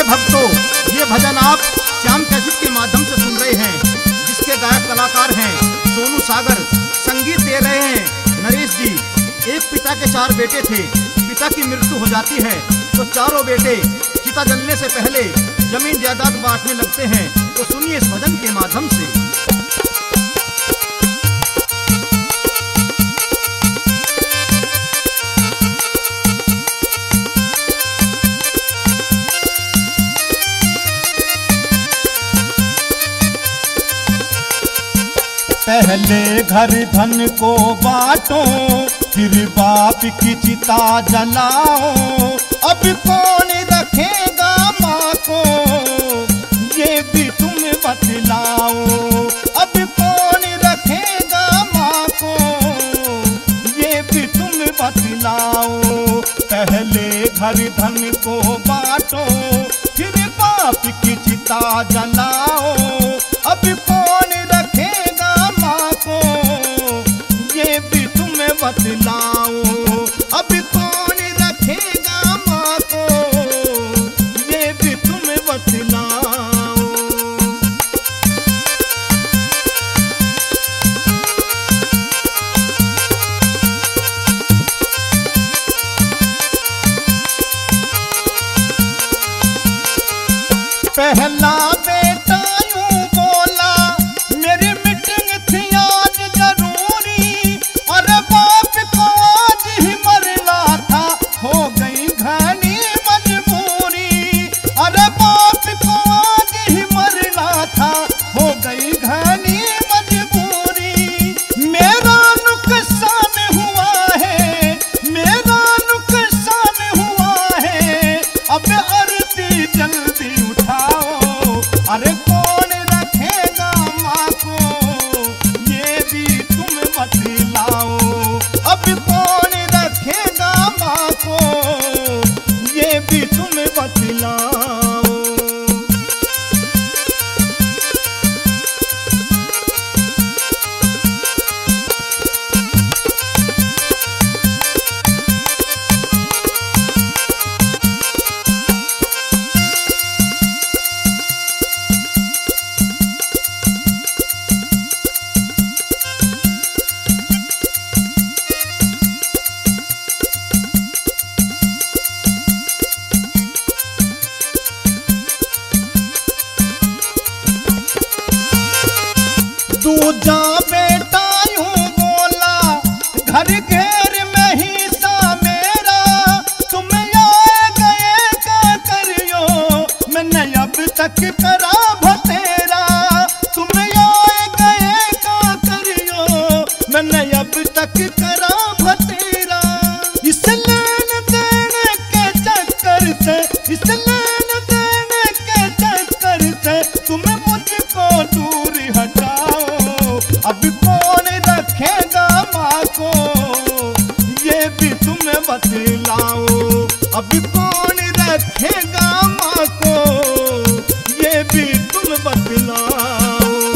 भक्तों, ये भजन आप श्याम कैसेट के माध्यम से सुन रहे हैं, जिसके गायक कलाकार हैं सोनू सागर, संगीत दे रहे हैं नरेश जी। एक पिता के 4 बेटे थे। पिता की मृत्यु हो जाती है तो चारों बेटे चिता जलने से पहले जमीन जायदाद बांटने लगते हैं। तो सुनिए इस भजन के माध्यम से। पहले घर धन को बांटो, फिर बाप की चिता जलाओ। अब कौन रखेगा माँ को, ये भी तुम बतलाओ। अब कौन रखेगा माँ को, ये भी तुम बतलाओ। पहले घर धन को बांटो, फिर बाप की चिता जलाओ। अब कौन रखेगा माँ को, ये भी तुम्हें बतलाओ। अब कौन रखेगा माँ को, ये भी तुम्हें बतलाओ। पहला बेटा यूं बोला, मेरी मीटिंग थी आज जरूरी। अरे बाप को आज ही मरना था, हो गई घनी मजबूरी। अरे बाप को आज ही मरना था, हो गई घनी मजबूरी। मेरा नुकसान हुआ है, मेरा नुकसान हुआ है। अब आरती जल्दी उठाओ। अरे कौन रखेगा माँ को, ये भी तुम बतलाओ। अब कौन रखेगा माँ को, ये भी तुम बतलाओ। दूजा बेटा यूं बोला, घर घेर में ही सा मेरा। तुम आए गए क्या करियो, मैंने अब तक करा भतेरा। तुम आए गए क्या करियो, मैंने अब तक करा भतेरा। इस लेन देन के चक्कर से, इस लेन देन के चक्कर से तुम मुझको दूर हटाओ। अब कौन रखेगा माँ को, ये भी तुम्हें बतलाओ। अब कौन रखेगा माँ को, ये भी तुम बतलाओ।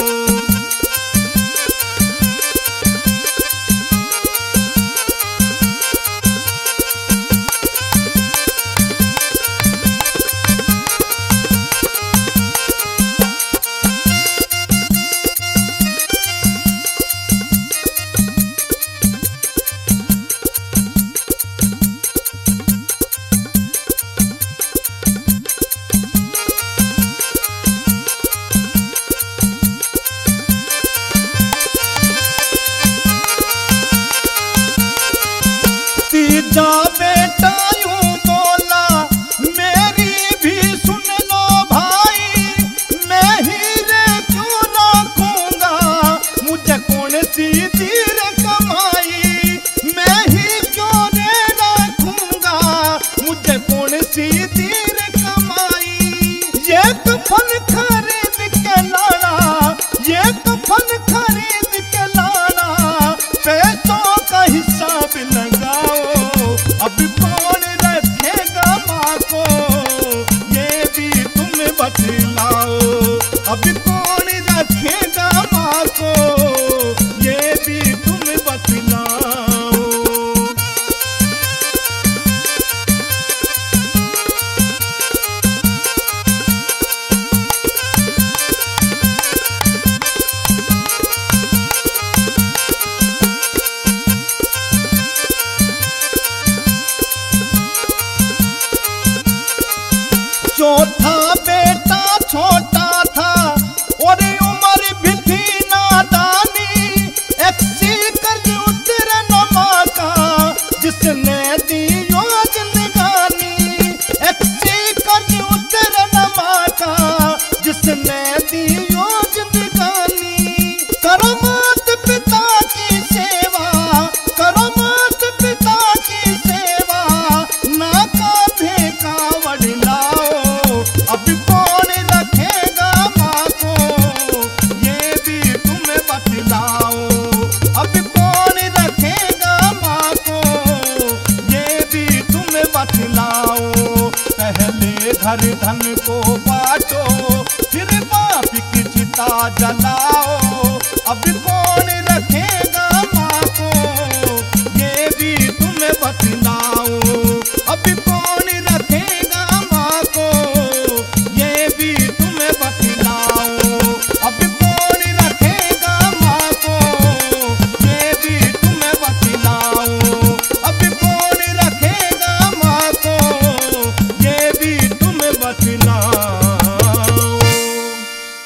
तीजा बेटा यूं बोला, मेरी भी सुन लो भाई। मैं हीरे क्यों रखूंगा, मुझे कौन सी तीर कमाई। मैं ही क्यों रे रखूंगा, मुझे कौन सी तीर कमाई। ये तो फल खरीद के लाना, ये तो फल खरीद के लाना। पैसों का हिसाब लगाओ। अब कौन रखेगा माँ को, ये भी तुम बतलाओ। अब कौन रखेगा माँ को, ये भी तुम बतलाओ। चौथा बेटा छोटा था और उम्र भी थी नादानी, एक सी कर्ज उतर न माँ का जिसने दियो जिंदगानी, एक सी कर्ज उतर न माँ का जिसने दियो जिंदगानी। करो मात पिता की सेवा, करो मात पिता की सेवा, ना कांधे कावड़ लाओ, अब कौन रखेगा माँ को, ये भी तुम बतलाओ, अब कौन रखेगा माँ को, ये भी तुम बतलाओ। पहले घर धन को बांटो, फिर बाप की चिता जलाओ, अब कौन